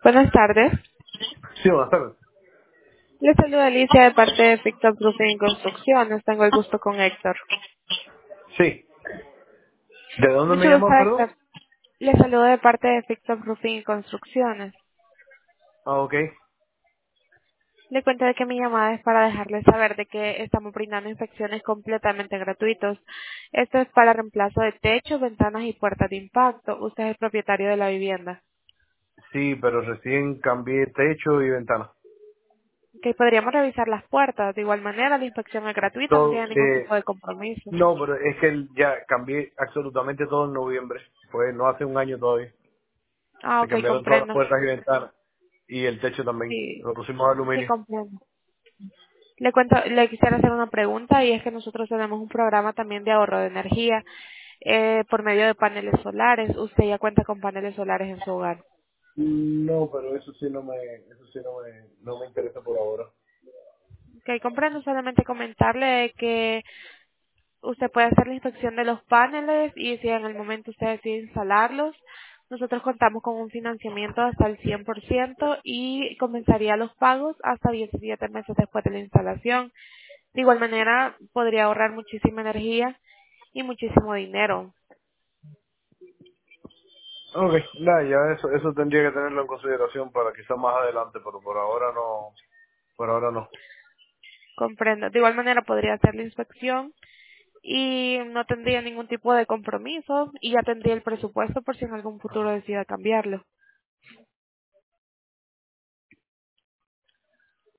Buenas tardes. Sí, buenas tardes. Le saluda Alicia de parte de Victor Roofing Construcciones. Tengo el gusto con Héctor. Sí. ¿De dónde me Mucho gusto, llamas, perdón? Héctor. Le saludo de parte de Victor Roofing Construcciones. Ah, ok. Le cuento de que mi llamada es para dejarle saber de que estamos brindando inspecciones completamente gratuitos. Esto es para reemplazo de techos, ventanas y puertas de impacto. Usted es el propietario de la vivienda. Sí, pero recién cambié techo y ventana. Que podríamos revisar las puertas. De igual manera, la inspección es gratuita, no Todo, tiene ningún tipo de compromiso. no, pero es que ya cambié absolutamente todo en noviembre. Pues no hace un año todavía. Ah, Se ok, cambiaron todas las comprendo. puertas y ventanas. Y el techo también. Sí, Lo pusimos de sí, aluminio. comprendo. Le quisiera hacer una pregunta y es que nosotros tenemos un programa también de ahorro de energía por medio de paneles solares. Usted ya cuenta con paneles solares en su hogar. No, pero eso sí no me interesa por ahora. Ok, comprendo, solamente comentarle que usted puede hacer la inspección de los paneles y si en el momento usted decide instalarlos, nosotros contamos con un financiamiento hasta el 100% y comenzaría los pagos hasta 17 meses después de la instalación. De igual manera, podría ahorrar muchísima energía y muchísimo dinero. Ok, nada, ya eso tendría que tenerlo en consideración para quizás más adelante, pero por ahora no, por ahora no. Comprendo. De igual manera podría hacer la inspección y no tendría ningún tipo de compromiso y ya tendría el presupuesto por si en algún futuro decida cambiarlo.